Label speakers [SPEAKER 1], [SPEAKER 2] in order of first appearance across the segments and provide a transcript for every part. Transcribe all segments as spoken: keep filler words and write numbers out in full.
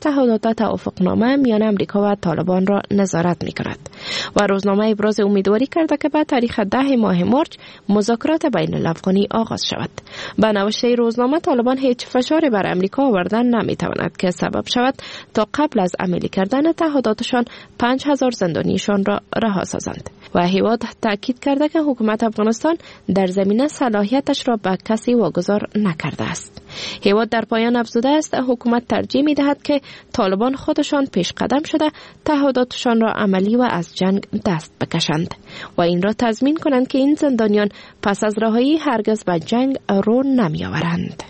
[SPEAKER 1] تعهدات توافقنامه میان امریکا و طالبان را نظارت می‌کند و روزنامه ابراز امیدواری کرده که به تاریخ ده ماه مارچ مذاکرات بین الافغانی آغاز شود. به نوشته روزنامه طالبان هیچ فشاری بر امریکا آوردن نمی‌تواند که سبب شود تا قبل از عملی کردن تعهداتشان پنج هزار زندانیشان را رها سازند. و هیواد تاکید کرده که حکومت افغانستان در زمینه صلاحیتش را به کسی واگذار نکرده است. هیواد در پایان افزوده است حکومت ترجیح می دهد که طالبان خودشان پیش قدم شده تعهداتشان را عملی و از جنگ دست بکشند و این را تضمین کنند که این زندانیان پس از رهایی هرگز به جنگ رو نمی آورند.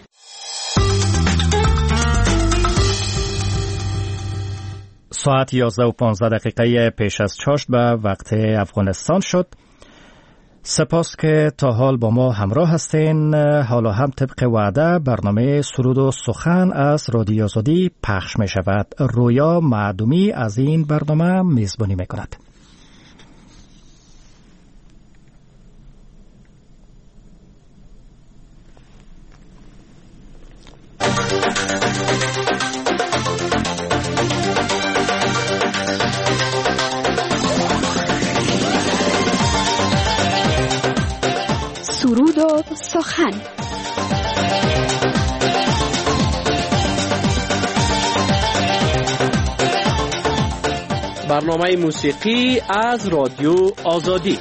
[SPEAKER 2] ساعت یازده و پانزده دقیقه پیش از چاشت به وقت افغانستان شد. سپاس که تا حال با ما همراه هستین. حالا هم طبق وعده برنامه سرود و سخن از رادیو آزادی پخش می شود. رویا معدومی از این برنامه میزبانی می کند.
[SPEAKER 3] سرود و سخن.
[SPEAKER 4] برنامه موسیقی از رادیو آزادی.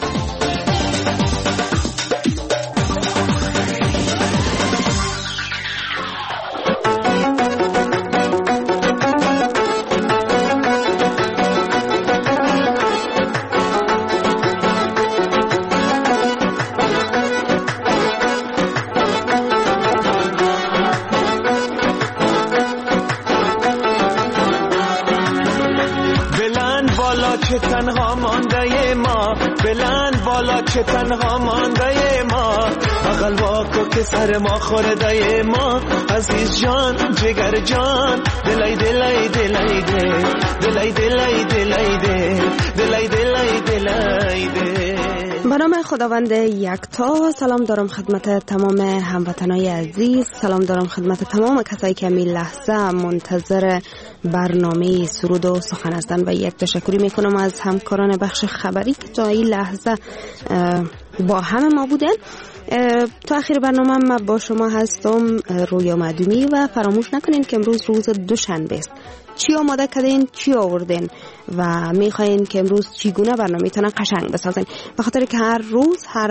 [SPEAKER 5] که تنها مانده ما، بلند بالا که تنها مانده ما، بغل واکو که سر ما خورده ما، عزیز جان جگر جان، دلای دلای دلای ده، دلای دلای دلای ده، دلای دلای دلای ده.
[SPEAKER 6] به نام خداوند یکتا. سلام دارم خدمت تمام هموطنای عزیز، سلام دارم خدمت تمام کسایی که می لحظه منتظر برنامه سرود و سخن هستند و یک تشکری میکنم از همکاران بخش خبری که تا این لحظه با همه ما بودن. تا آخر برنامه من با شما هستم، رویا معدومی، و فراموش نکنین که امروز روز دوشنبه است. چی آماده کردین، چی آوردین و میخواین که امروز چیگونه برنامه تان قشنگ بسازین، به خاطر که هر روز هر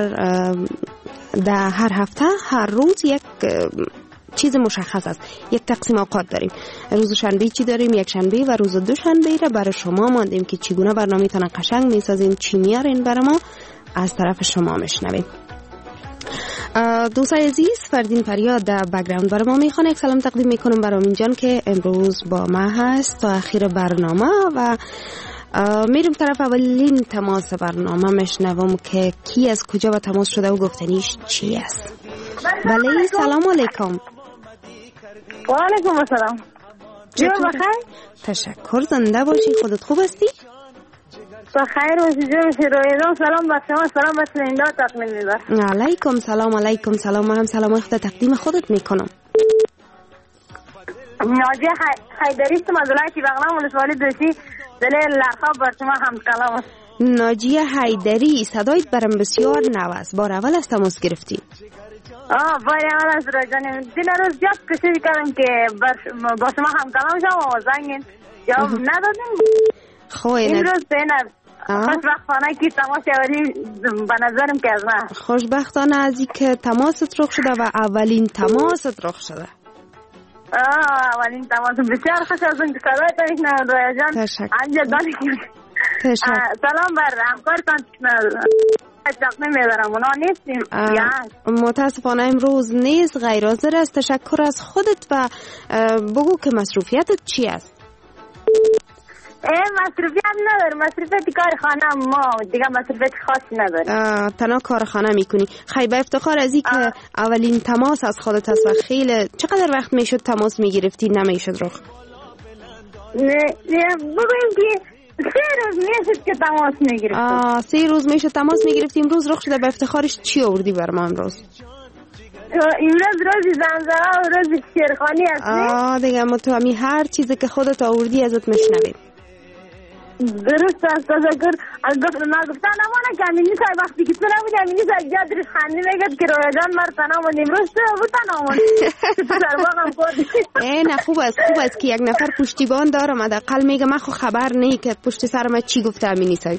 [SPEAKER 6] در هر هفته هر روز یک چیز مشخص است، یک تقسیم اوقات داریم. روز شنبه چی داریم، یک شنبه و روز دوشنبه را برای شما ماندیم که چیگونه برنامه تان قشنگ میسازین، چی میارین برای ما، از طرف شما میشنویم. دوستای عزیز، فردین فریاد در بک‌گراند برای ما میخوانه. یک سلام تقدیم میکنم برای امین جان که امروز با ما هست تا آخر برنامه و میرم طرف اولین تماس برنامه میشنوم که کی از کجا با تماس شده و گفتنیش چی است. بله، سلام علیکم.
[SPEAKER 7] و علیکم السلام. جون بخیر؟
[SPEAKER 6] تشکر، زنده باشی. خودت خوب هستی؟
[SPEAKER 7] بخیر باشی جون. شروعیدم سلام با شما، سلام با شنونده تقدیم می‌کنم.
[SPEAKER 6] علیکم سلام. علیکم سلام. من هم سلام خود تقدیم خودت میکنم.
[SPEAKER 7] ناجیه حیدری است، از ولایت بغلان ولسوالی دوشی، دلیل لقب بر شما هم کلام است.
[SPEAKER 6] ناجیه حیدری، صدایت برام بسیار نو است. بار اول از تماس گرفتی؟
[SPEAKER 7] آه بار اول از را جانم. دین روز جات کشی کردم که با شما هم کلام شما و زنگین جواب ندادیم.
[SPEAKER 6] خوی
[SPEAKER 7] این روز بینه خوشبختانه که تماس اولی به نظرم که از من
[SPEAKER 6] خوشبختانه از این که تماست رخ شده و اولین تماست رخ شده.
[SPEAKER 7] آه اولین تماس بسیار خوش از اون که صدای تا ایشنه رویا جان.
[SPEAKER 6] تشکر.
[SPEAKER 7] تشکر. سلام بر همکارتان تقدیم می‌دارم. اونا نیستیم.
[SPEAKER 6] متاسفانه امروز نیست، غیر حاضر است. تشکر از خودت و بگو که مصروفیتت چی است؟
[SPEAKER 7] ای مصروفیت ندارم، مصروفیت کار خانه ما دیگه مصروفیت خاصی ندارم.
[SPEAKER 6] تنها کار خانه میکنی. خیلی به افتخار از این که اولین تماس از خودت است و خیلی چقدر وقت میشد تماس میگرفتی نمیشد رخ؟
[SPEAKER 7] نه بگویم که سه روز میشد که تماس میگرفتیم.
[SPEAKER 6] آه سه روز میشد تماس میگرفتیم. امروز رخ شده. به افتخارش چی آوردی بر ما امروز؟
[SPEAKER 7] امروز روز زنزانه و روز شیرخوانی هستی؟
[SPEAKER 6] آه دیگه ما تو همی هر چیزی که خودت آوردی ازت میشنویم.
[SPEAKER 7] درست است. تذکر از گفت ما گفتن امانه که امینی سای وقتی که تو نبودی امینی سای جا درش خنده میگد که رویا جان مرتن آمون امروز تو بودن آمون تو در باقم کردی.
[SPEAKER 6] ای نه خوب است خوب است که یک نفر پشتیبان دارم. حداقل میگه من خو خبر نی که پشت سر من چی گفته امینی سای.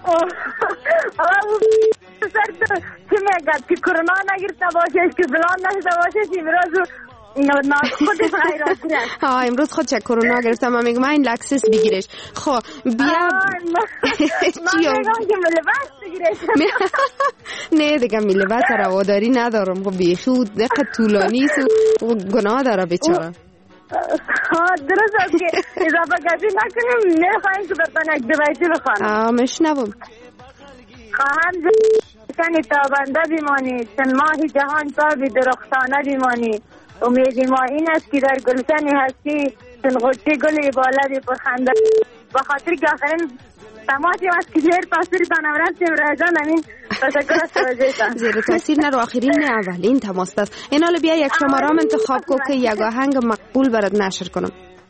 [SPEAKER 7] آه سر تو چی میگد که کرونا نگرفته باشش که فلان نشده باشش امروز اینو خودش حیران کرد.
[SPEAKER 6] ها امروز خود چه کرونا گرفتم. من میگم این لکسس بگیرش. خب بیا
[SPEAKER 7] چی میگم که ملبس بگیرش.
[SPEAKER 6] نه دیگه ملبس رواداری ندارم. خب بیخود دقیقه طولانی و گناه داره بیچاره.
[SPEAKER 7] ها درست است که اضافه کسی نکنیم. نخواهیم که برطن یک دویتی بخوانم.
[SPEAKER 6] آه مشنوم.
[SPEAKER 7] خواهم زنی تابنده بیمانی چون ماهی جهان تابی درختانه بیمانی. امید ما این است که در گلشن هستی چون غوطه گل بالدی پرخنده. بخاطر که آخرین تماسی است که زیر تاثیر تانم رفتیم رایجان همین تشکر است توجهتان.
[SPEAKER 6] زیر تاثیر نه رو آخرین نه اولین تماس است. این حالا بیا یک شمارام انتخاب کن که یک آهنگ مقبول برات نشر کنم.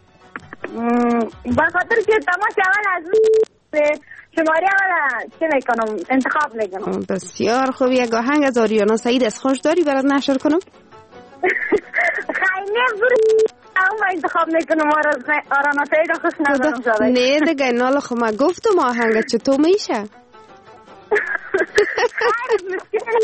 [SPEAKER 7] بخاطر که تماس اول از شماره اول چه میکنم انتخاب میکنم.
[SPEAKER 6] بسیار خوب. یک آهنگ از آریانا سعید از خوش داری برات نشر کنم؟
[SPEAKER 7] خیلی برو اما انتخاب میکنم آرانا سعید خوش ندارم شده.
[SPEAKER 6] نه دیگه این حالا خب من گفتم آهنگ چطور میشه؟
[SPEAKER 7] خیلی مشکل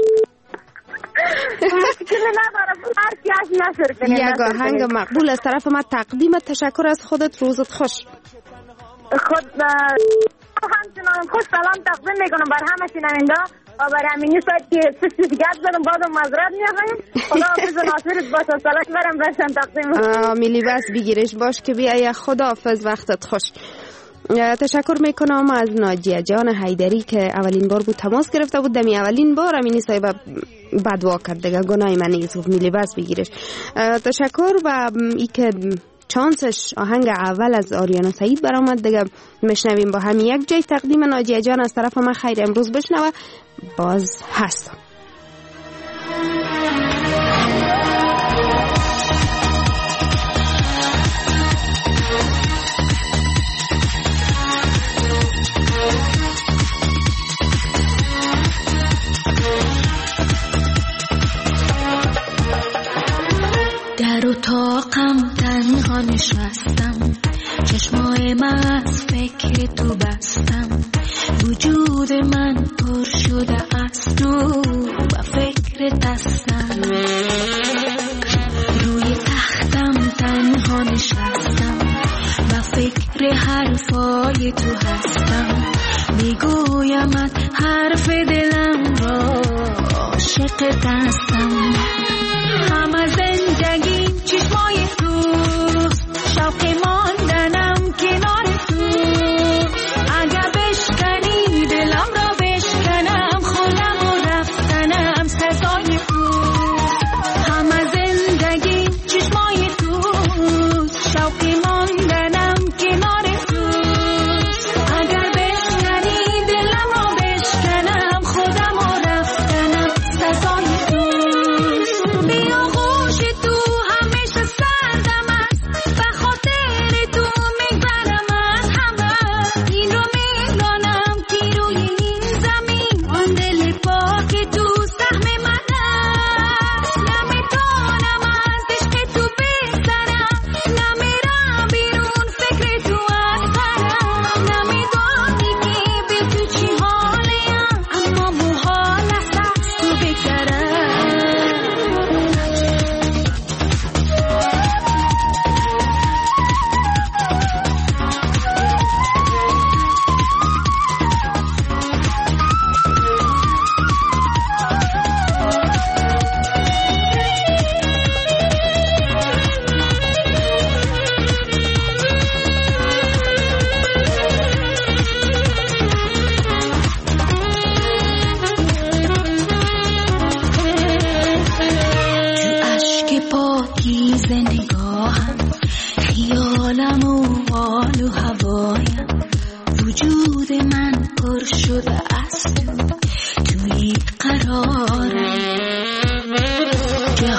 [SPEAKER 7] مشکل ندارم. هر کی از نشر کنیم.
[SPEAKER 6] یک آهنگ مقبول از طرف من تقدیم. تشکر از خودت. روزت خوش.
[SPEAKER 7] خود همچنان خوش سلام تقدیم میکنم بر همه شنونده و بر امینی ساید که سشتی گپ زدم بازم معذرت میخوایم. خدا حافظ و ناصرت باشه. سلام برم برشن تقدیم.
[SPEAKER 6] میلی بس بگیرش باش که بیا. خدا حافظ وقتت خوش. تشکر میکنم از ناجیه جان حیدری که اولین بار بود تماس گرفته بود. دمی اولین بار امینی صاحب بدوا کرد دیگه گناه من نیست. گفت میلی بس بگیرش. تشکر و ای که چانسش آهنگ اول از آریانا سعید برآمد دیگه میشنویم با هم یک جای. تقدیم ناجیه جان از طرف من خیر امروز بشنوه. باز هستم.
[SPEAKER 8] در اتاقم تنها نشستم. چشمای من از فکر تو بستم. وجود من پر شده از تو و فکر دستم. روی تختم تنها نشستم و فکر حرفای تو هستم. میگویمت حرف دلم را عاشق دستم. همه زندگی چشمای تو شوق ماندنم کنار تو. اگه بشکنی دلم را بشکنم خودم و رفتنم سزای تو. همه زندگی چشمای تو شوق ماندنم کنار تو. اگر بشکنی دلم را بشکنم خودم و رفتنم سزای تو. بیا خوش تو همیشه سردم است. به خاطر تو میگذرم از همه. این رو میدانم که روی این زمین آن دل پاک تو سهم من است. نمیتونم از عشق تو بگذرم. نمیرم بیرون فکر تو اکثرم. نمیدانی که به تو چی حالیم اما محال است از تو بگذرم. تو اشک پاکیز نگاهم خیالم و حال و هوایم. وجود من پر شده از تو توی قرارم.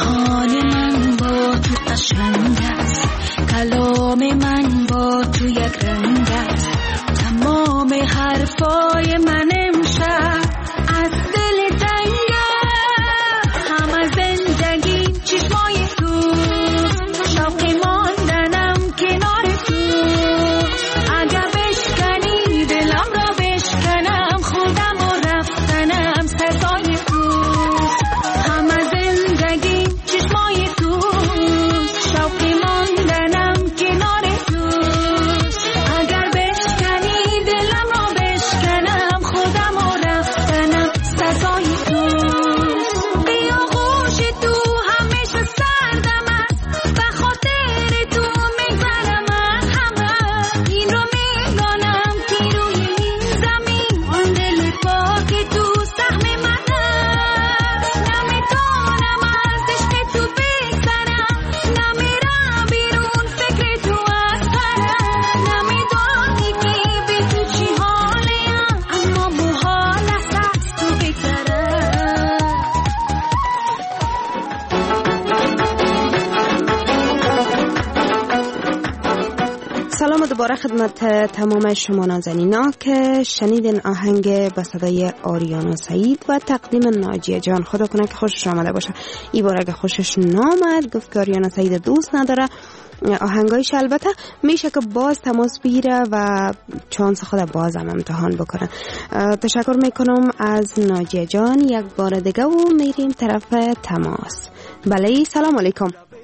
[SPEAKER 6] سلام دوباره خدمت تمام شما نازنینا که شنیدین آهنگ به صدای آریانا سعید و تقدیم ناجیه جان. خدا کنه که خوشش آمده باشه. این بار اگه خوشش نامد گفت که آریانا سعید دوست نداره آهنگایش، البته میشه که باز تماس بگیره و چانس خود باز هم امتحان بکنه. تشکر میکنم از ناجیه جان یک بار دیگه و میریم طرف تماس. بله سلام علیکم.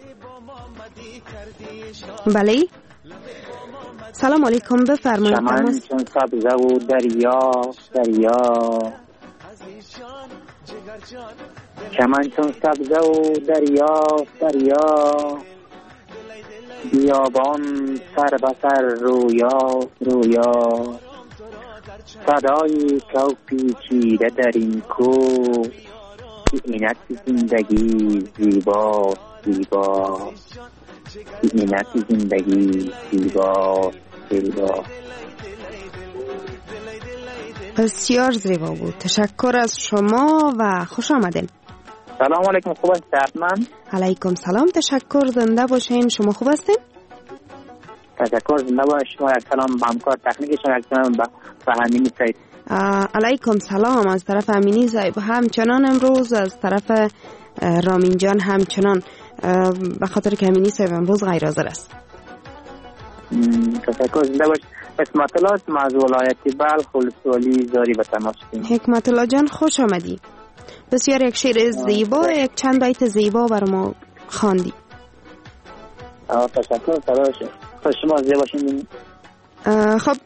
[SPEAKER 6] بله سلام علیکم، بفرمایید.
[SPEAKER 9] چمن چون سبزه و دریا دریا چمن چون سبزه و دریا دریا بیابان سر به سر رویا رویا صدای کوپی چیره در این کو اینت زندگی زیبا زیبا اینت زندگی زیبا زیبا.
[SPEAKER 6] بسیار زیبا بود. تشکر از شما و خوش آمدین.
[SPEAKER 9] سلام علیکم، خوب هستید؟ من
[SPEAKER 6] علیکم سلام، تشکر. زنده باشین. شما خوب هستین؟
[SPEAKER 9] تشکر، زنده باشین. شما یک سلام به همکار تکنیک شما، یک سلام به امینی صاحب.
[SPEAKER 6] علیکم سلام از طرف امینی صاحب. همچنان امروز از طرف رامین جان همچنان، به خاطر که امینی صاحب امروز غیر حاضر است.
[SPEAKER 9] تشکر، زنده باشین. حکمت الله از ولایت بلخ ولسوالی زاری به تماس کنید.
[SPEAKER 6] حکمت الله جان خوش آمدی. بسیار یک شعر زیبا، یک چند بیت زیبا بر ما خواندی.
[SPEAKER 9] تشکر، تلاش خوش شما زیبا باشین.
[SPEAKER 6] خب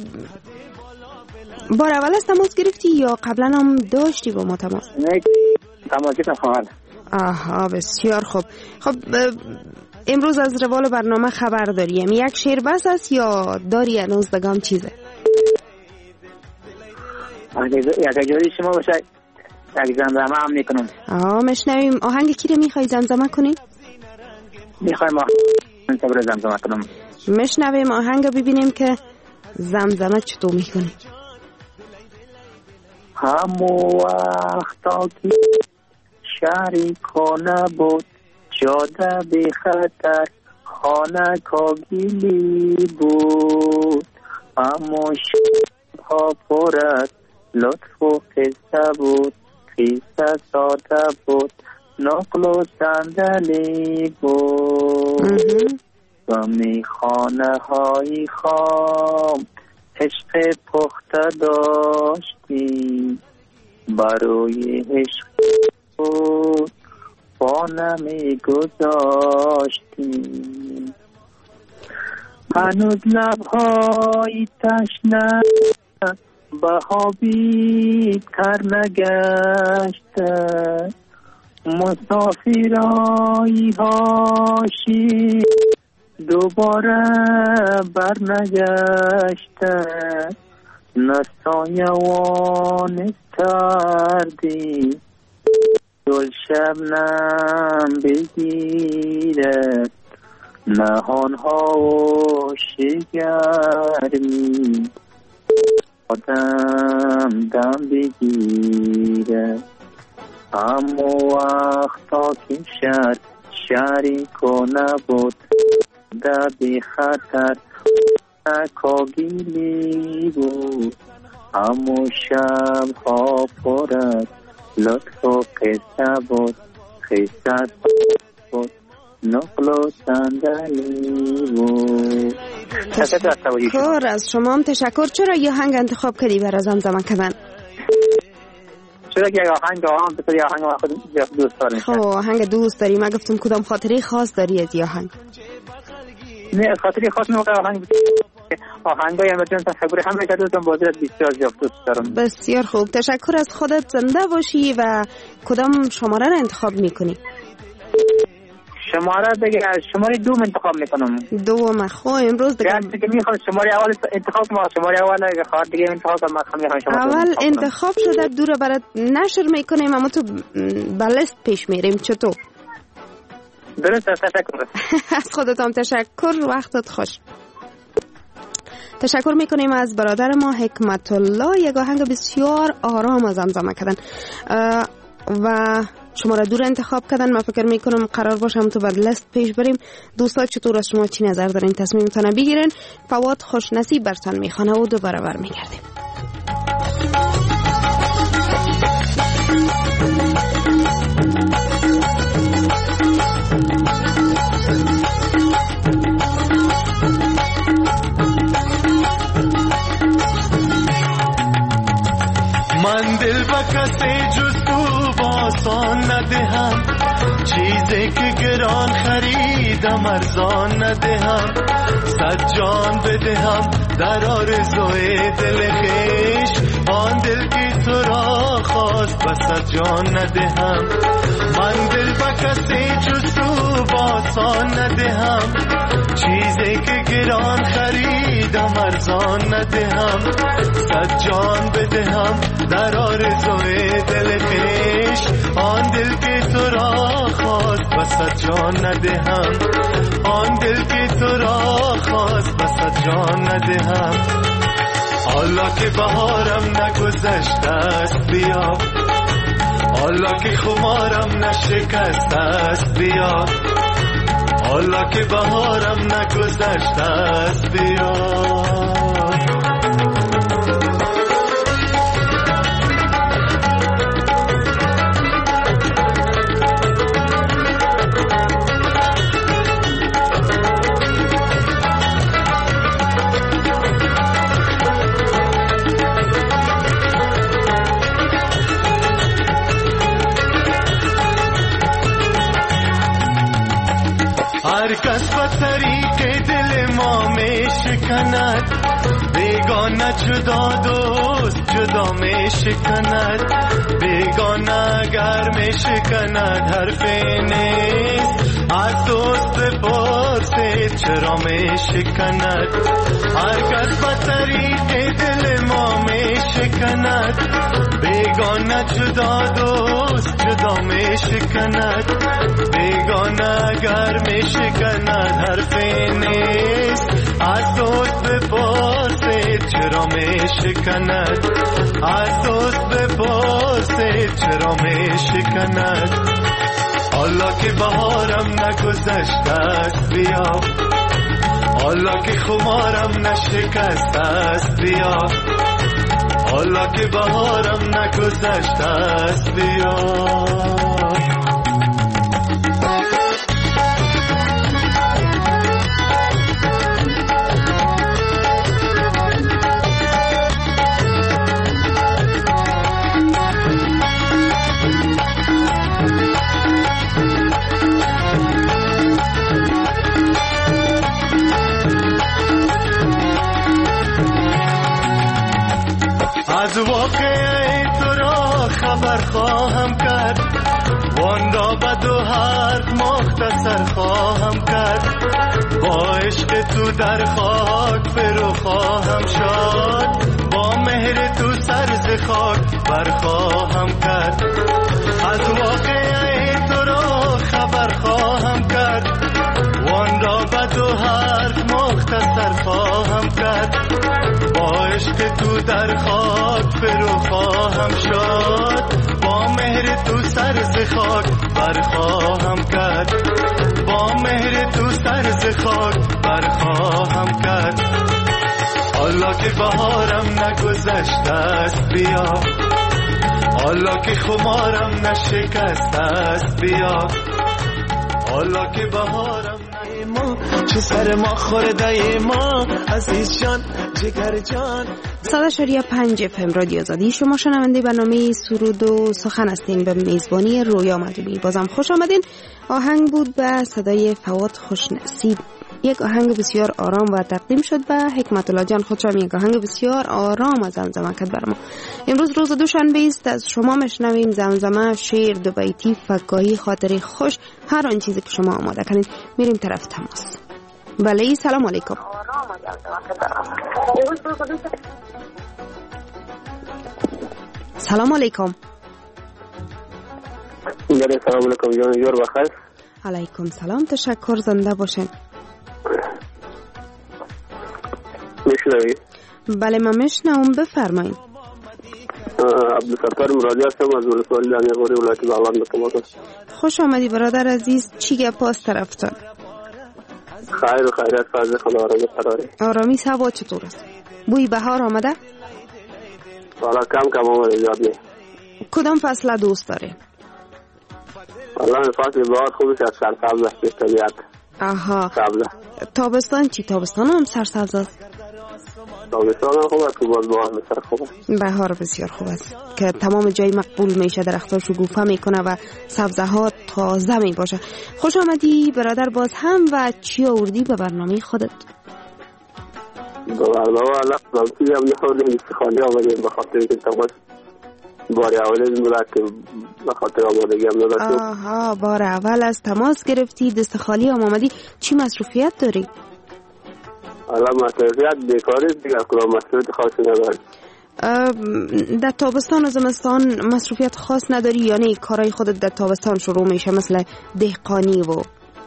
[SPEAKER 6] بار اول از تماس گرفتی یا قبلا هم داشتی با ما تماس؟
[SPEAKER 9] نه تماس گرفتم خواهد.
[SPEAKER 6] آها بسیار خوب. خب امروز از روال برنامه خبر داریم. یک شعر بس است یا داری هنوز دگام چیزه؟
[SPEAKER 9] یک اجازه شما باشه یک زمزمه هم میکنم.
[SPEAKER 6] آه مشنویم. آهنگ کی رو میخوای زمزمه کنی؟
[SPEAKER 9] میخوایم آهنگ صبر زمزمه کنم.
[SPEAKER 6] مشنویم آهنگ ببینیم که زمزمه چطور میکنی.
[SPEAKER 9] همو وقتا که شهری کنه بود جاده بی خطر خانه کاگیلی بود اما شبها پرد لطف و قصه بود قصه ساده بود نقل و صندلی بود و میخانه های خام عشق پخته داشتی برای عشق بود با نمی گذاشتی هنوز لبهای تشنه بهابی تر نگشته مسافرایی هاشی دوباره بر نگشته نسایوان استردی دل شبنم بگیرد نهانها و شگرمی آدم دم بگیرد اما وقتا که شهر شهری کنه بود در بی خطر کاگیلی بود اما شبها پرد لطف و قصه بود قصه بود نقل و صندلی بود.
[SPEAKER 6] تشکر از شما هم تشکر. چرا یه آهنگ انتخاب کردی برای زمزمه کردن؟
[SPEAKER 9] چرا که آهنگ آهنگ بسید یه آهنگ خود دوست داریم.
[SPEAKER 6] خب آهنگ دوست داری. من گفتم کدام خاطری خاص داری از یه آهنگ؟
[SPEAKER 9] نه خاطری خاص نمیگه آهنگ آهنگای امروز تشکر همه که دوستم بازی را بسیار زیاد دوست دارم.
[SPEAKER 6] بسیار خوب. تشکر از خودت. زنده باشی. و کدام شماره را انتخاب میکنی؟
[SPEAKER 9] شماره دیگه شماره دوم انتخاب میکنم.
[SPEAKER 6] دوم. خب امروز دیگه
[SPEAKER 9] یعنی که میخوام شماره اول انتخاب کنم. شماره اول اگه خواهد دیگه انتخاب کنم میخوام شماره
[SPEAKER 6] اول انتخاب شده دور برات نشر میکنیم اما تو بالست پیش میریم. چطور؟
[SPEAKER 9] درست. تشکر.
[SPEAKER 6] از خودت هم تشکر. وقتت خوش. تشکر میکنیم از برادر ما حکمت الله. یک آهنگ بسیار آرام از زمزمه کردن و شماره دو رو انتخاب کردن. من فکر میکنم قرار باشه هم تو بعد لست پیش بریم. دوستان چطور از شما چی نظر دارین؟ تصمیمتان بگیرین. فواد خوشنصیب برتان میخوانه و دوباره برمیگردیم.
[SPEAKER 5] من دل با کسی جز تو باسان ندهم، چیزی که گران خریدم ارزان ندهم. صد جان بدهم در آرزوی دل خویش، آن دل که تو را خواست و صد جان ندهم. من دل با کسی جز تو باسان ندهم، چیزی که گران خریدم ارزان ندهم. صد جان بدهم در آرزوی دل خویش، آن دل که تو را خواست و صد جان ندهم. آن دل که تو را خواست و صد جان ندهم. حالا که بهارم نگذشته است بیا، حالا که خمارم نشکسته است بیا، حالا که بهارم نگذشته است بیا. هر کس به طریق دل ما می شکند، بیگانه جدا دوست جدا می شکند. بیگانه اگر می شکند حرفی نیست، از دوست بپرسید چرا می شکند. هر کس به طریق دل ما می شکند، بیگانه جدا دوست جدا می شکند. بیگانه اگر می شکند حرفی نیست، از دوست بپرسید چرا می شکند. از دوست بپرسید چرا می شکند. حالا که بهارم نگذشته است بیا، حالا که خمارم نشکسته است بیا، حالا که بهارم نگذشته است بیا. از واقعه تو را خبر خواهم کرد، وان را به دو حرف مختصر خواهم کرد. با عشق تو در خاک فرو خواهم شد، با مهر تو سر ز خاک بر خواهم کرد. از واقعه تو را خبر خواهم کرد، وان را به دو حرف مختصر خواهم کرد. با عشق تو در خاک فرو خواهم شد، با مهر تو سر ز خاک بر خواهم کرد. با مهر تو سر ز خاک بر خواهم کرد. حالا که بهارم نگذشته است بیا، حالا که خمارم نشکسته است بیا، حالا که بهارم ما چه سر ما خورده ما عزیز جان جگر جان.
[SPEAKER 6] صد اشاری پنج اف ام رادیو آزادی، شما شنونده برنامه سرود و سخن هستین به میزبانی رویا مدنی. بازم خوش آمدین. آهنگ بود به صدای فواد خوشنصیب، یک آهنگ بسیار آرام و تقدیم شد به حکمت الله جان خودشم. یک آهنگ بسیار آرام از زمزمه کرد بر ما. امروز روز دوشنبه است، از شما میشنویم زمزمه، شعر، دو بیتی، فکاهی، خاطره خوش، هر آن چیزی که شما آماده کنید. میریم طرف تماس. بله، سلام علیکم. سلام علیکم.
[SPEAKER 10] بله سلام علیکم جان، یور بخیر.
[SPEAKER 6] علیکم سلام، تشکر، زنده باشین.
[SPEAKER 10] میشنوی؟
[SPEAKER 6] بله من میشنوم، بفرمایید.
[SPEAKER 10] عبدالستار مرادی هستم از ولسوالی دانی غوری ولایت بغلان به تماس هستم.
[SPEAKER 6] خوش آمدی برادر عزیز. چی گپ است طرفتان؟
[SPEAKER 10] خیر و خیریت فضل خدا آرامی قراره.
[SPEAKER 6] آرامی هوا چطور است؟ بوی بهار آمده؟
[SPEAKER 10] والا کم کم آمده زیاد نه.
[SPEAKER 6] کدام فصل دوست داری؟
[SPEAKER 10] والا فصل بهار خوبش از سرسبز است به طبیعت.
[SPEAKER 6] آها.
[SPEAKER 10] سبز.
[SPEAKER 6] تابستان چی؟ تابستان هم سرسبز است؟
[SPEAKER 10] تابستان هم خوب است که باز بهار بسیار خوب است.
[SPEAKER 6] بهار بسیار خوب است که تمام جای مقبول میشه، درختها شکوفه میکنه و سبزه ها تازه می باشه. خوش آمدی برادر باز هم. و چی آوردی به برنامه خودت؟
[SPEAKER 10] به برنامه والا منفی هم نخوردیم استخانی آمدیم به خاطر که تماس بار اول از ملک که به خاطر آمادگی هم نداشتیم.
[SPEAKER 6] آها بار اول از تماس گرفتی دست خالی هم آمدی. چی مصروفیت داری؟
[SPEAKER 10] حالا مصروفیت بیکاری دیگه کلا مصروفیت خاصی نداری.
[SPEAKER 6] در تابستان و زمستان مصروفیت خاص نداری؟ یعنی کارهای خودت در تابستان شروع میشه مثل دهقانی و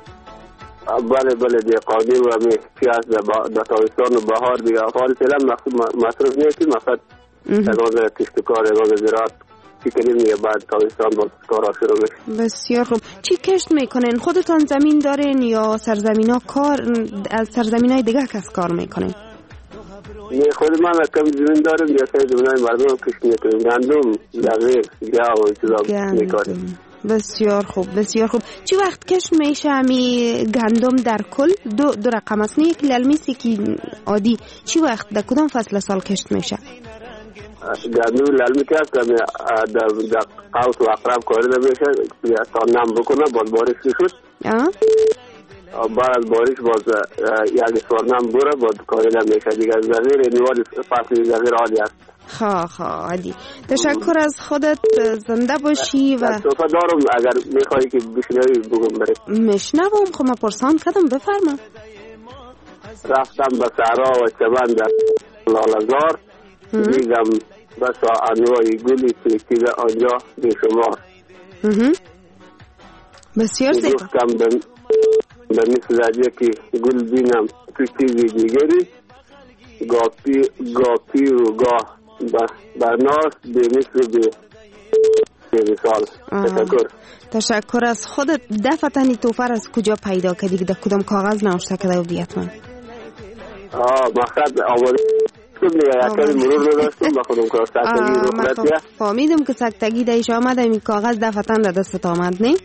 [SPEAKER 10] بله بله دهقانی و می پیاز در تابستان و بهار دیگه حال فعلا مصروف نیستی. مثلا اگه کشتکار اگه زراعت چی کنیم دیگه بعد تابستان باز کارها شروع میشه.
[SPEAKER 6] بسیار خوب. چی کشت میکنین؟ خودتان زمین دارین یا سرزمین ها کار از سرزمین های دیگه کس کار میکنین؟
[SPEAKER 10] نه خود من کم زمین دارم یا سر زمین های مردم کشت میکنیم. گندم دقیق گیاه و چیزا میکنیم.
[SPEAKER 6] بسیار خوب بسیار خوب. چی وقت کشت میشه همی گندم در کل؟ دو, دو رقم است نه؟ یکی للمیس یکی عادی. چی وقت در کدام فصل سال کشت میشه؟
[SPEAKER 10] گندم للمی که هست در قوس و اقرب کاری نمیشه تا نم بکنه باز بارش شد. بعد از بارش باز یک سوارنم بوره باز کاری نمیشه دیگه. زغیر نیوال فصل زغیر عادی است.
[SPEAKER 6] خواه خواه عادی. تشکر از خودت. زنده باشی. و
[SPEAKER 10] صفحه دارم اگر میخوایی که بشنوی بگم بره.
[SPEAKER 6] مشنوم خب من پرسان کدم بفرما.
[SPEAKER 10] رفتم به صحرا و چمن در لاله‌زار دیدم بس انواعی گلی ترکیده آنجا بیشمار.
[SPEAKER 6] بسیار زیبا.
[SPEAKER 10] گفتم به مثل زدیه که گل بینم تو چیزی دیگری گاه پیر و گاه برناس به مثل به مثال. تشکر.
[SPEAKER 6] تشکر از خودت. دفتنی توفر از کجا پیدا کردی که در کدام کاغذ نوشته کده و بیت من؟
[SPEAKER 10] آه مقصد آماده یکی مرور نداشتم با خودم که سکتگی رو خودتیه.
[SPEAKER 6] فهمیدم که سکتگی دایش آمده این کاغذ دفتن در دستت آمد نه؟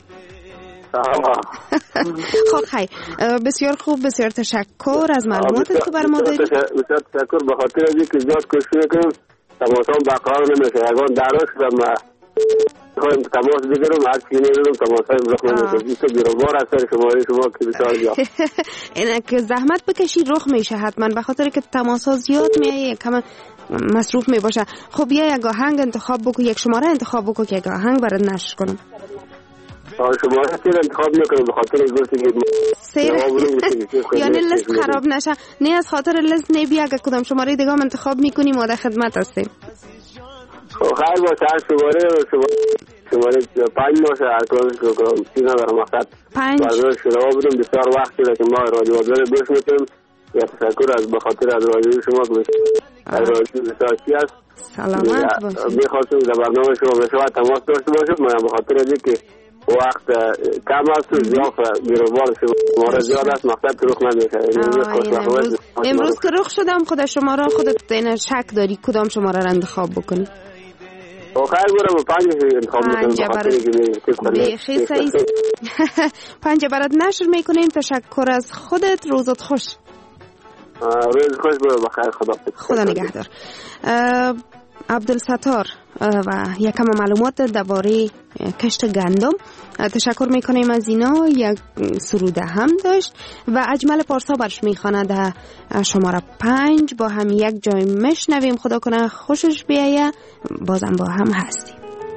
[SPEAKER 6] خب خیلی بسیار خوب. بسیار تشکر از معلوماتت که بر ما داری.
[SPEAKER 10] بسیار تشکر به خاطر از اینکه زیاد کوشش کنم تماسام برقرار نمیشه. اگر دراش شدم خواهیم تماس بگیرم هر چی نمیدونم تماسایم رخ نمیشه. این که بیروبار اثر شماره شما که بسیار زیاد
[SPEAKER 6] اینه که زحمت بکشی رخ میشه حتما به خاطر که تماس ها زیاد میایه کم مصروف میباشه. خب یا یک آهنگ انتخاب بکن یک شماره انتخاب بکن که یک آهنگ برات نشر کنم.
[SPEAKER 10] شماره سیر انتخاب نکنم به خاطر از گفتی
[SPEAKER 6] سیر یعنی لست خراب نشه. نه از خاطر لست نبی اگه کدام شماره دیگه هم انتخاب میکنیم ما در خدمت هستیم.
[SPEAKER 10] خب خیلی باشه هر شماره شماره پنج باشه هر کلاس کنم چی ندارم مقصد
[SPEAKER 6] پنج
[SPEAKER 10] بردار شروع بودم بسیار وقت شده که ما رادیو آزاد گوش میکنیم. یا تشکر از به خاطر از رادیو شما که رادیو بسیار چی است.
[SPEAKER 6] سلامت باشید.
[SPEAKER 10] میخواستم در برنامه شما به شما تماس داشته باشم. من به خاطر از اینکه وقت کم است و زیاد بیروبار شماره زیاد است مقصد که رخ نمیشه.
[SPEAKER 6] امروز که رخ شدم خود شماره خودت این شک داری کدام شماره را انتخاب بکنی؟
[SPEAKER 10] خیلی برم و پنج انتخاب میکنم
[SPEAKER 6] بیخی سعید پنج برات نشر میکنیم. تشکر از خودت. روزت خوش.
[SPEAKER 10] روز خوش برو بخیر. خدا
[SPEAKER 6] خدا نگهدار. عبدالستار و یکم معلومات درباره کشت گندم. تشکر میکنیم از اینا. یک سروده هم داشت و اجمل پارسا برش میخوانه در شماره پنج. با هم یک جای مشنویم. خدا کنه خوشش بیایه. بازم با هم هستیم.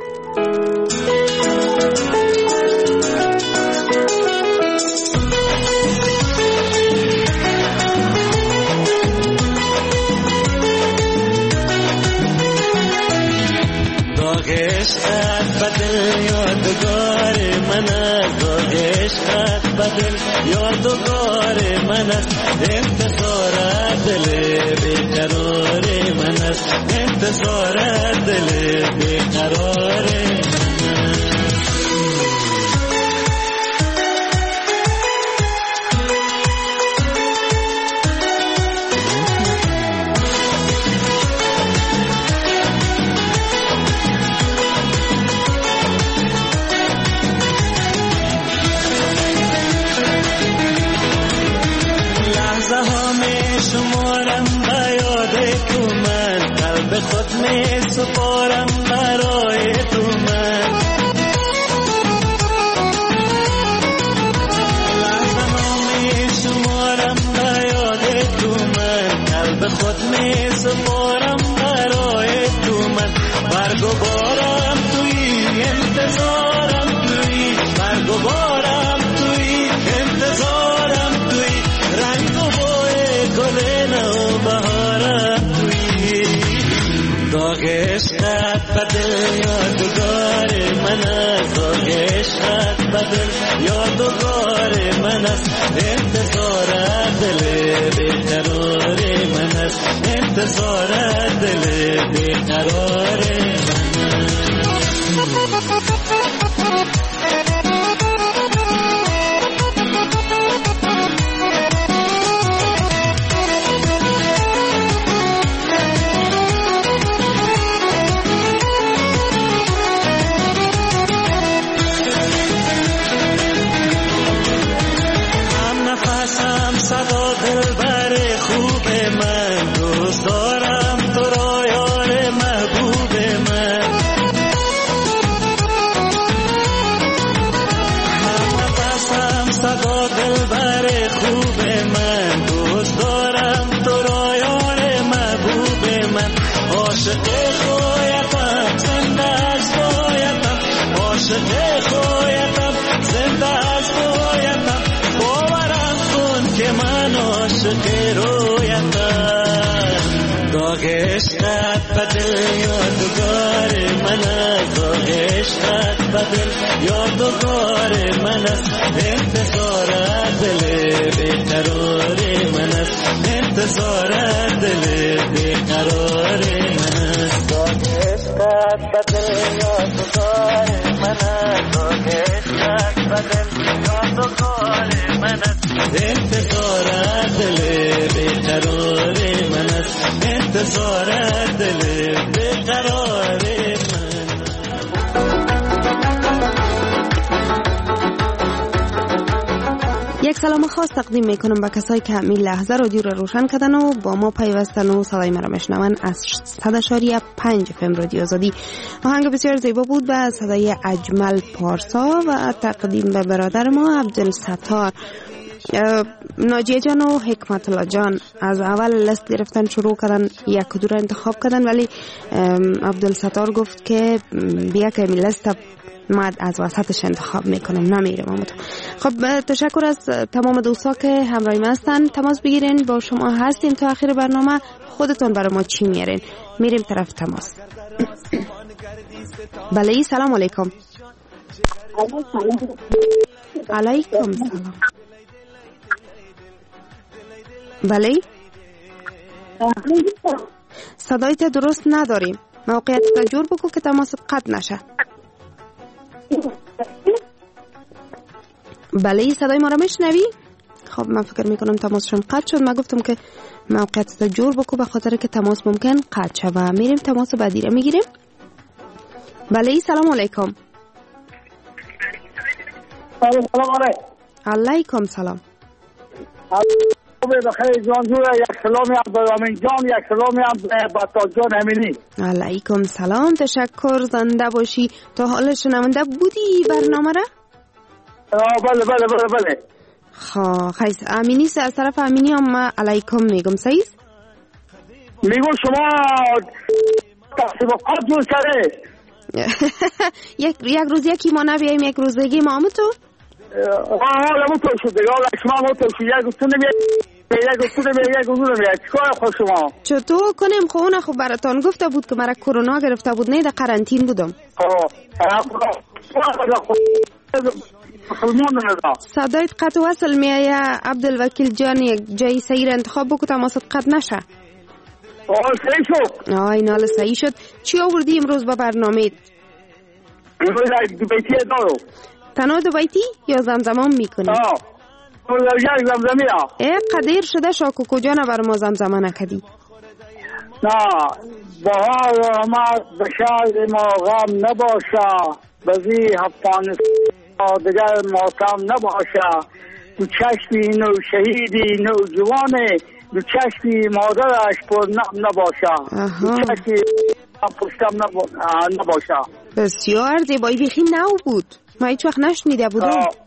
[SPEAKER 5] عشقت بدل یادگار من است. عشقت بدل یادگار من است. انتظار دل بیقرار من است. انتظار دل قلب خود می سپارم برای تو من. لحظه ها می شمارم به یاد تو من، قلب خود می سپارم برای تو من. برگ و بارم توی انتظارم توی، برگ و بارم توی انتظارم توی، رنگ و بوی گل نو بهارم توی. داغ عشقت به دل یادگار من است، داغ عشقت به دل یادگار من است. انتظارت دل بیقرار من است، انتظارت دل بیقرار من است. صدا دلبر خوب من، دوست دارم تو را یار محبوب من. هم نفسم صدا دلبر خوب من، دوست دارم تو را یار محبوب من. عاشق خویتم زنده از خویتم، عاشق خویتم زنده از خویتم. باورم کن که من عاشق رویتم. داغ عشقت به دل یادگار من است، داغ عشقت به دل یادگار من است. انتظارت دل بیقرار من است، انتظارت دل بیقرار من است. داغ عشقت به دل یادگار من است، داغ عشقت به دل یادگار من است. انتظارت دل بیقرار من است، انتظارت دل بیقرار من.
[SPEAKER 6] یک سلام خاص تقدیم میکنم به کسایی که همین لحظه رادیو رو روشن کردن و با ما پیوستن و صدای مرا میشنون از صد اشاریه پنج اف ام رادیو آزادی. آهنگ بسیار زیبا بود به صدای اجمل پارسا و تقدیم به برادر ما عبدالستار. ناجیه جان و حکمت الله جان از اول لیست گرفتن شروع کردن، یک دو را انتخاب کردن، ولی عبدالستار گفت که بیا که می لیست ما از وسطش انتخاب میکنم، نمیرم امید. خب تشکر از تمام دوستا که همراه ما هستن. تماس بگیرین، با شما هستیم تا آخر برنامه. خودتون برای ما چی میارین؟ میریم طرف تماس. بله سلام علیکم. علیکم سلام. بله صدایت درست نداریم، موقعیت تجور بکن که تماس قطع نشه. بله صدای ما را میشنوی؟ خب من فکر میکنم تماسشون قطع شد. من گفتم که موقعیت تجور بکن به خاطر که تماس ممکن قطع شه و میریم تماس بعدی را میگیریم. بله سلام علیکم.
[SPEAKER 11] سلام
[SPEAKER 6] علیکم سلام.
[SPEAKER 11] بخیر جان جوره، یک سلامی هم به امین جان، یک سلامی هم به بطال جان امینی.
[SPEAKER 6] علیکم سلام، تشکر، زنده باشی. تا حال شنونده بودی برنامه را؟
[SPEAKER 11] بله بله بله بله.
[SPEAKER 6] خب خیلی امینی سه از طرف امینی هم ما علیکم میگم. صحیح
[SPEAKER 11] میگو شما تحصیبات جور کرده.
[SPEAKER 6] یک یک روز یکی ما نبیاییم، یک روز دیگه ما تو
[SPEAKER 11] آه لمو تو شده یا شما مو تو شو یک گفتونه می یک گفتونه می یک گفتونه می چیکار خود شما
[SPEAKER 6] چطور کنیم؟ خب اون خب براتون گفته بود که مرا کرونا گرفته بود، نه در قرنطین بودم. صدایت قطع وصل میایه عبدالوکیل جان، یک جای صحیح انتخاب بکو تماست قطع نشه.
[SPEAKER 11] آه صحیح شد.
[SPEAKER 6] آه این حال صحیح شد. چی آوردی امروز با برنامه؟
[SPEAKER 11] امروز دو بیتی دارو.
[SPEAKER 6] تنها دو بیتی یا زمزمان میکنی؟
[SPEAKER 11] آه یک زمزمی ها.
[SPEAKER 6] ای قدیر شده شاکو کجا نبر ما زمزمه نکدی؟
[SPEAKER 11] نه بهار آمد به شهر ما غم نباشه، بزی افغانستان دیگر ماتم نباشه. تو چشمی نو شهیدی نو جوانه، دو چشمی مادرش پر نم نباشه، دو چشمی پشتم نباشه.
[SPEAKER 6] بسیار زیبایی، بیخی نو بود، ما هیچ وقت نشنیده بودم.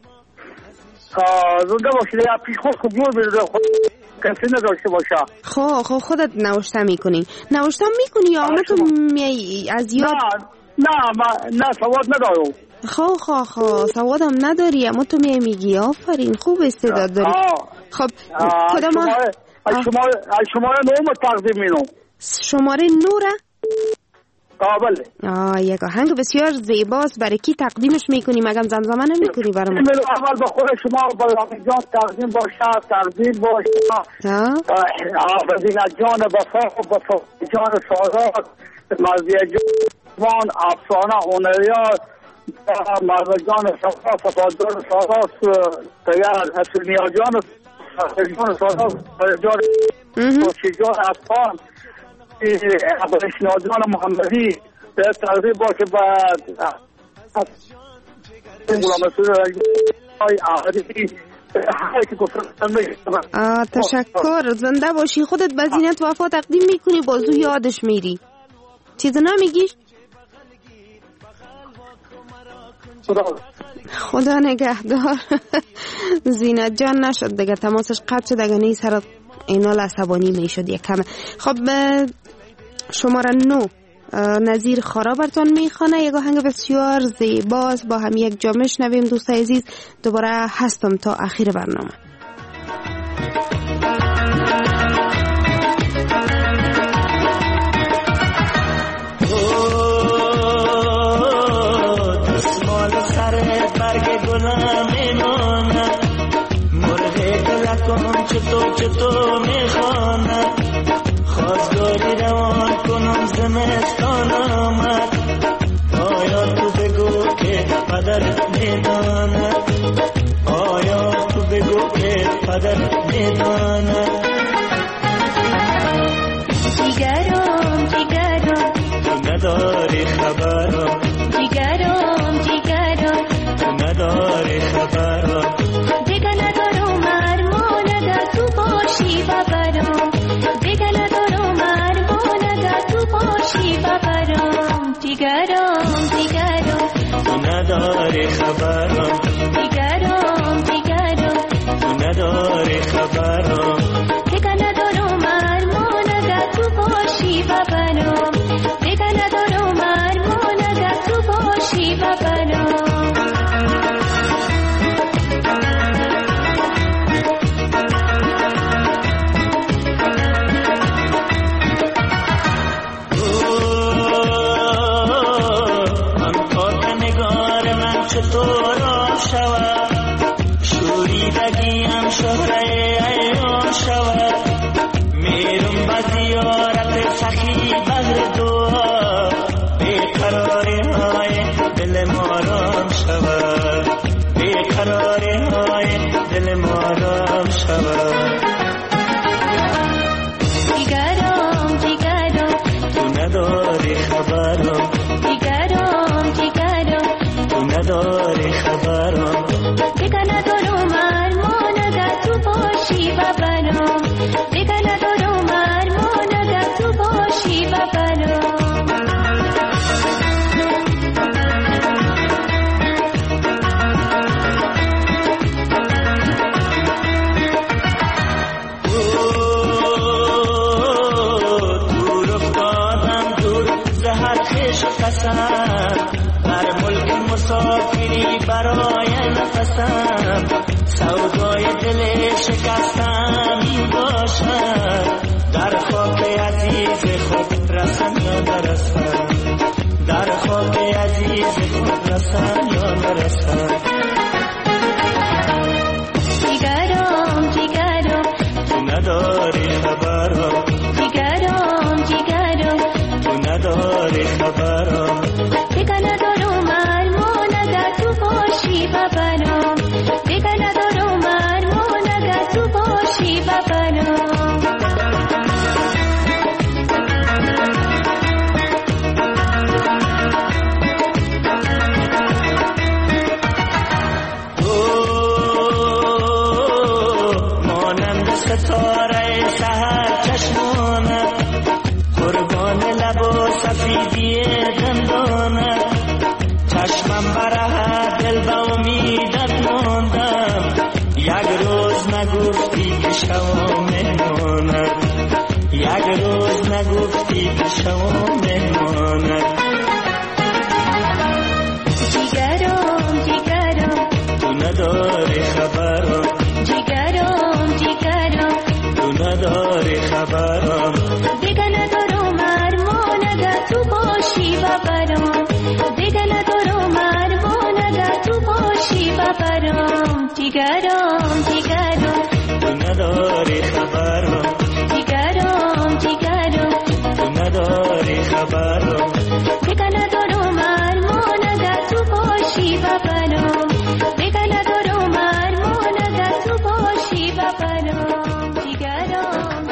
[SPEAKER 11] زنده باشید، یا پیش خود خود نور بیرده خود کسی نداشته باشه.
[SPEAKER 6] خب خب خودت نوشته میکنی نوشته میکنی یا آمه تو می از یاد؟
[SPEAKER 11] نه نه نه سواد ندارم.
[SPEAKER 6] خب خب خب سوادم نداری اما تو می میگی. آفرین، خوب استعداد داری. خب کدام
[SPEAKER 11] شماره شماره نو تقدیم مینو.
[SPEAKER 6] شماره نوره؟
[SPEAKER 11] بله.
[SPEAKER 6] آه یک آهنگ بسیار زیباست. برای کی تقدیمش میکنی؟ مگم زمزمه نمیکنی برام؟
[SPEAKER 11] اول به خود شما بلغمی جان تقدیم باشه، تقدیم باشه آفرین جان وفا و وفا جان سازاد، مرزیه جان افسانه هنریات، مرزجان صفا صفادار سازاد، تیار حسنیا جان جان سازاد، جان خوشی جان افغان، ابرشناجان محمدی به تقدیم باشه. بعد غلام رسول
[SPEAKER 6] آه تشکر، زنده باشی. خودت به زینت وفا تقدیم میکنی، بازو یادش میری، چیز نمیگی؟ خدا نگهدار. زینت جان نشد دیگه، تماسش قطع شد، اگه نی سر اینا عصبانی میشد یک کمه. خب شماره نو نظیر خارا برتون میخوانه، یک آهنگ بسیار زیباست، با هم یک جا میشنویم. دوستای عزیز دوباره هستم تا آخر برنامه.
[SPEAKER 5] دستمال سر برگ گلم میمانه، مرغ دلکم چطور چطور میخوانه، خواستگاری روان کنم زمستان آمد، آیا تو بگو که پدرت میداند، آیا تو بگو که پدرت میداند.
[SPEAKER 8] جیگرم جیگرم
[SPEAKER 5] تو نداری خبرم،
[SPEAKER 8] جیگرم جیگرم
[SPEAKER 5] تو نداری خبرم،
[SPEAKER 8] دیگه ندارم ارمان اگر تو باشی ببرم، دیگه ندارم ارمان اگر تو باشی ببرم. جیگرم جیگرم
[SPEAKER 5] تو نداری خبرم،
[SPEAKER 8] جیگرم جیگرم
[SPEAKER 5] تو نداری خبرم،
[SPEAKER 8] دیگه ندارم ارمان اگر تو باشی ببرم، دیگه ندارم ارمان اگر تو باشی ببرم.
[SPEAKER 5] چطور آب شود، شوریدگیم شهره ایام شود، میرم به زیارت سخی بهر دعا، بیقراری های دل ما رام شود، بیقراری های دل ما رام شود.
[SPEAKER 8] جیگرم جیگرم
[SPEAKER 5] تو نداری خبرم،
[SPEAKER 8] جیگرم جیگرم
[SPEAKER 5] تو نداری خبرم،
[SPEAKER 8] دیگه ندارم ارمان اگر تو باشی ببرم، دیگه ندارم ارمان اگر تو باشی ببرم.
[SPEAKER 5] دور افتادم دور زهر خش قسم، بر ملک مسافری برای نفسم، سودای دل شکستم این باشد، در خاک عزیز خود رسم یا نرسم، در خاک عزیز خود رسم یا نرسم.
[SPEAKER 8] جیگرم جیگرم
[SPEAKER 5] تو نداری خبرم،
[SPEAKER 8] جیگرم جیگرم
[SPEAKER 5] تو نداری خبرم،
[SPEAKER 8] دیگه ندارم ارمان اگر تو باشی ببرم، دیگه ندارم ارمان اگر تو باشی ببرم.
[SPEAKER 5] مانند ستاره سحر باز نگفتی که شما مهمانت.
[SPEAKER 8] جیگرم جیگرم
[SPEAKER 5] تو نداری خبرم،
[SPEAKER 8] جیگرم جیگرم
[SPEAKER 5] تو نداری خبرم.
[SPEAKER 8] دیگه ندارم ارمان اگر تو باشی ببرم، دیگه ندارم ارمان اگر تو باشی ببرم. جیگرم جیگرم
[SPEAKER 5] تو نداری خبرم،
[SPEAKER 8] جیگرم جیگرم
[SPEAKER 5] تو نداری خبرم.
[SPEAKER 8] دیگه ندارم ارمان اگر تو باشی ببرم، دیگه ندارم ارمان اگر تو باشی ببرم. جیگرم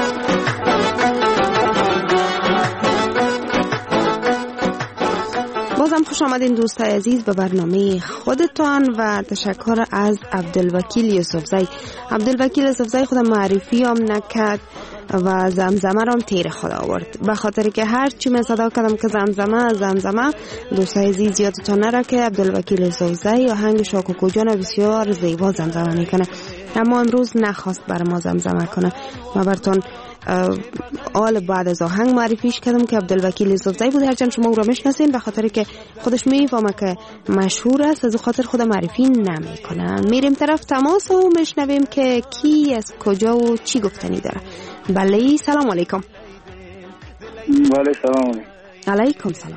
[SPEAKER 6] بازم خوش آمدین دوستای عزیز به برنامه خودتان و تشکر از عبدالوکیل یوسفزی. عبدالوکیل یوسفزی خودم معرفی هم نکرد و زمزمه رام تیر خود آورد، به خاطر که هر چی من صدا کردم که زمزمه زمزمه. دوستای عزیز یادتان نره که عبدالوکیل یوسفزی آهنگ شاکوکو جان بسیار زیبا زمزمه میکنه، اما امروز نخواست بر ما زمزمه کنه. ما براتون آل بعد از آهنگ معرفیش کردم که عبدالوکیل یوسفزی بود. هرچند شما او را میشناسین به خاطر که خودش میفهمه که مشهور است، از خاطر خود معرفی نمیکنه. میریم طرف تماس و میشنویم که کی از کجا و چی گفتنی داره. بله سلام علیکم.
[SPEAKER 9] بله سلام
[SPEAKER 6] علیکم سلام.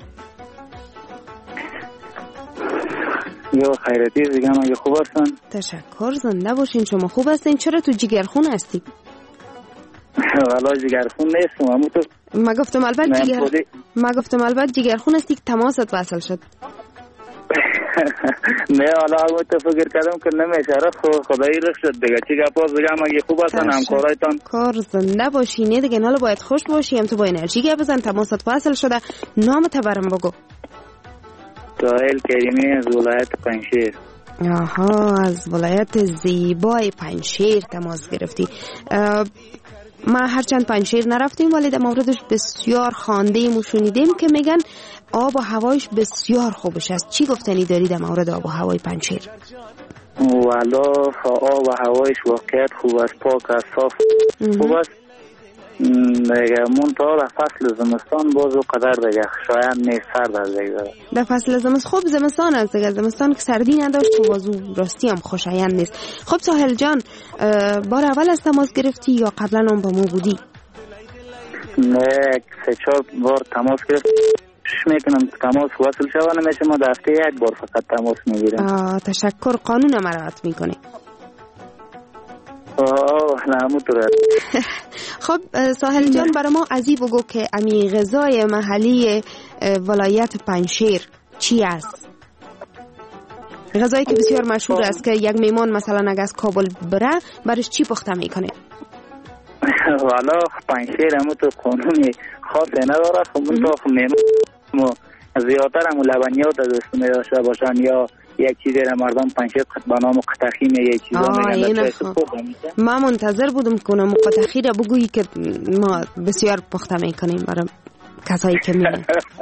[SPEAKER 9] یا خیرتی دیگه ما خوب هستن؟
[SPEAKER 6] تشکر، زنده باشین. شما خوب هستین؟ چرا تو جگرخون هستی؟
[SPEAKER 9] والا جگرخون نیستم. اما تو
[SPEAKER 6] ما گفتم البته جگر ما گفتم البته جگرخون هستی که تماست وصل شد.
[SPEAKER 9] نه والا اما تو فکر کردم که نمیشه. را خدایی رخ شد دیگه. چی گپاس دیگه ما خوب هستن همکارایتان؟
[SPEAKER 6] کار زنده باشین دیگه. حالا باید خوش باشی. هم تو با انرژی گپ بزن. تماست وصل شده. نام تو برام بگو.
[SPEAKER 9] ساحل کریمی از ولایت پنجشیر.
[SPEAKER 6] آها، از ولایت زیبای پنجشیر تماس گرفتی. ما هرچند پنجشیر نرفتیم ولی در موردش بسیار خواندیم و شنیدیم که میگن آب و هوایش بسیار خوبش است. چی گفتنی داری در مورد آب و هوای پنجشیر؟
[SPEAKER 9] والا آب و هوایش واقعیت خوب است، پاک است، صاف خوب است. منطقه در فصل زمستان باز و قدر دیگه شاید نیست، سرد است دیگه.
[SPEAKER 6] در فصل زمستان خوب زمستان است دیگه. زمستان که سردی نداشت و بازو راستی هم خوشایند نیست. خب ساحل جان، بار اول از تماس گرفتی یا قبلا هم با ما بودی؟
[SPEAKER 9] نه، سه چهار بار تماس گرفت. میکنم تماس وصل شوانه میشه. ما در هفته یک بار فقط تماس میگیریم.
[SPEAKER 6] تشکر، قانون هم رعایت میکنه.
[SPEAKER 9] آه نموتره.
[SPEAKER 6] خب ساحل جان، برای ما ازی بگو که امی غذای محلی ولایت پنجشیر چی است؟ غذایی که بسیار مشهور است که یک میمان مثلا اگه از کابل بره برش چی پخته میکنه؟
[SPEAKER 9] والا پنجشیر همون تو قانونی خاصی نداره. خب من تو میمان زیادتر همون لبنیات از استونه داشته باشن یا یک چیزی را مردم پنجشیر به نام قطخی میگه، یک چیزا میگن.
[SPEAKER 6] ما منتظر بودم کنم قطخی را بگویی که ما بسیار پخته میکنیم برای کسایی که میگن.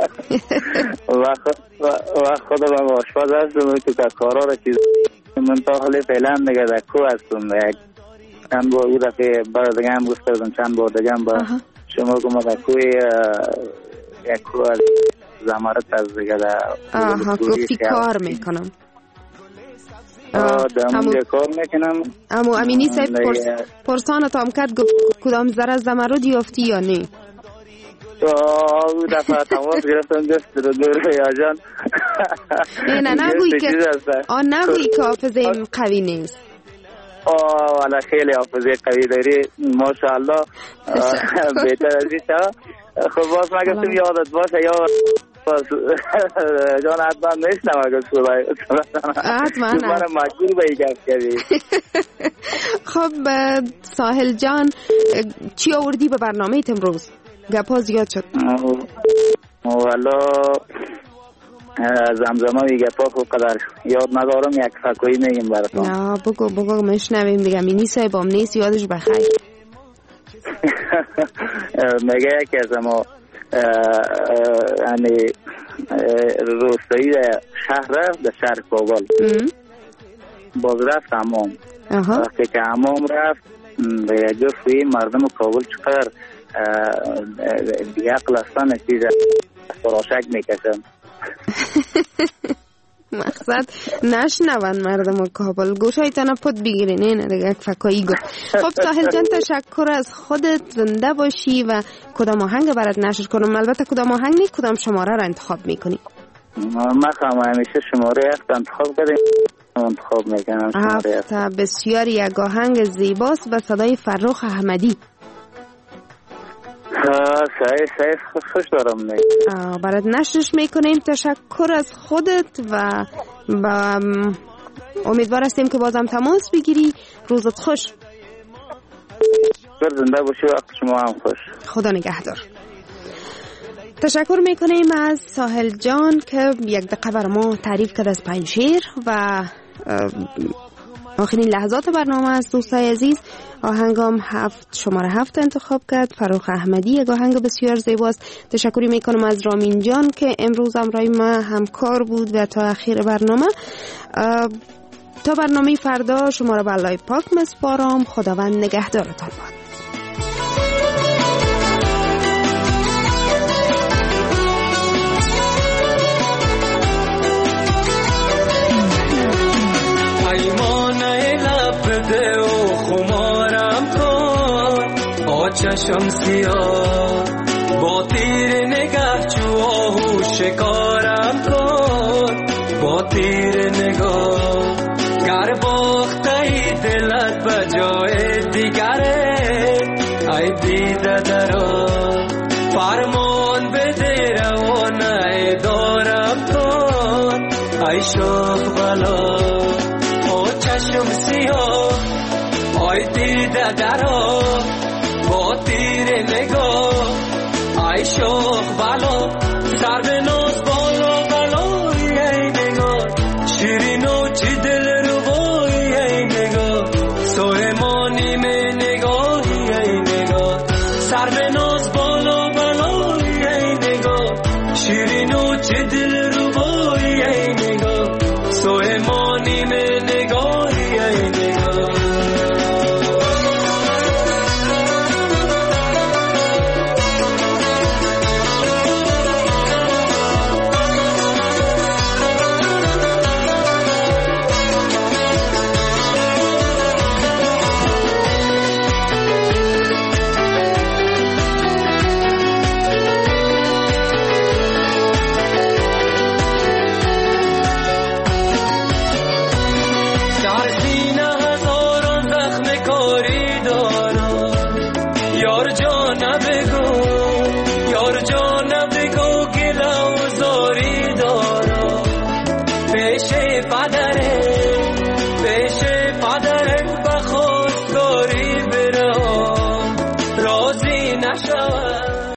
[SPEAKER 9] و خود من آشپز هستم تو که کارا را چیز من تا حالی فعلا دیگه در کو هستم. یک چند بار او دفعه برای دیگه هم گفت کردم، چند بار دیگه هم با شما که ما در کوی یک کو از زمارت از دیگه در
[SPEAKER 6] آها گفتی کار میکنم.
[SPEAKER 9] امو کار میکنم.
[SPEAKER 6] امو امینی صاحب پرس پرسان تا هم کرد کدام زره زمرد یافتی یا نه؟
[SPEAKER 9] او دفعه تماس گرفتم دست رو دور یا جان.
[SPEAKER 6] نه نه نگوی که آن نگوی که حافظه قوی نیست.
[SPEAKER 9] آه والا خیلی حافظه قوی داری ماشاءالله. بهتر از این تا خب باز ما گفتم یادت باشه یا جان حتما نیستم اگر صورای
[SPEAKER 6] حتما
[SPEAKER 9] من مجبور به این گفت کردی.
[SPEAKER 6] خب ساحل جان، چی آوردی به برنامه ایت امروز؟ گپا زیاد شد.
[SPEAKER 9] والا زمزمه و گپا خوب قدر یاد ندارم، یک فکوی میگیم براتون.
[SPEAKER 6] نه بگو بگو مشنویم دیگه. مینی صاحب هم نیست یادش بخیر.
[SPEAKER 9] میگه یکی از ما یعنی روستایی شهر رفت در شهر کابل باز رفت حمام. وقتی که حمام رفت به یک جفت مردم کابل چقدر دیگه قلستان چیز سراشک میکشم.
[SPEAKER 6] مقصد نشنون مردم کابل، گوشای تنه پد بگیرین. این دیگه یک فکایی گفت. خب ساحل جان تشکر از خودت، زنده باشی و کدام آهنگ برات نشر کنم؟ البته کدام آهنگ نی، کدام شماره را انتخاب میکنی؟
[SPEAKER 9] من خواهم همیشه شماره هفت انتخاب کردیم، انتخاب میکنم شماره هفت.
[SPEAKER 6] بسیار یک آهنگ زیباست به صدای فرخ احمدی.
[SPEAKER 9] سعی سعی خوش دارم می
[SPEAKER 6] برات نشرش میکنیم. تشکر از خودت و با امیدوار هستیم که بازم تماس بگیری. روزت خوش.
[SPEAKER 9] زنده باشی، وقت شما هم خوش.
[SPEAKER 6] خدا نگهدار. تشکر میکنیم از ساحل جان که یک دقیقه بر ما تعریف کرد از پنجشیر و آخرین لحظات برنامه است. دوستای عزیز، آهنگام هفت شماره هفت انتخاب کرد، فرخ احمدی، یک آهنگ بسیار زیباست. تشکری میکنم از رامین جان که امروز همراه ما همکار بود و تا اخیر برنامه. تا برنامه فردا شما را به الله پاک مسپارم. خداوند نگهدارتان باد.
[SPEAKER 5] چشم سیاه با تیر نگاه چو آهو شکارم کن، با تیر نگاه گر باخته دلت به جای دیگره، ای دیده درا فرمان بده روانه دارم کن، ای شوق بلا او چشم سیاه، ای دیده درا با تیر نگاه، ای شوق بلا سر به ناز بالا بلای، ای نگاه شیرین و چی دل رو بای، ای نگاه سویمانی می نگاهی، ای نگاه سر به ناز بالا بلای، ای نگاه شیرین و چی دل رو بای، ای نگاه سویمانی می نگاهی، ای نگاه. یار جان بگو، یار جان